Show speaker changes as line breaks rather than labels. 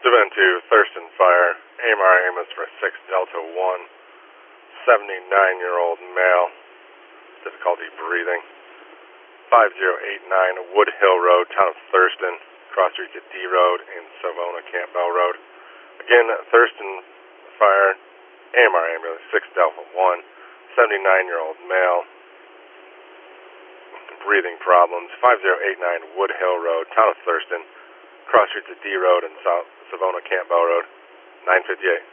Devon 2, Thurston Fire. AMR ambulance for 6 Delta 1. 79-year-old male. Difficulty breathing. 5089 Wood Hill Road, town of Thurston. Cross street to D Road and Savona Campbell Road. Again, Thurston Fire. AMR ambulance 6 Delta 1. 79-year-old male. Breathing problems. 5089 Wood Hill Road, town of Thurston. Cross street to D Road and Savona Campbell Road. 958.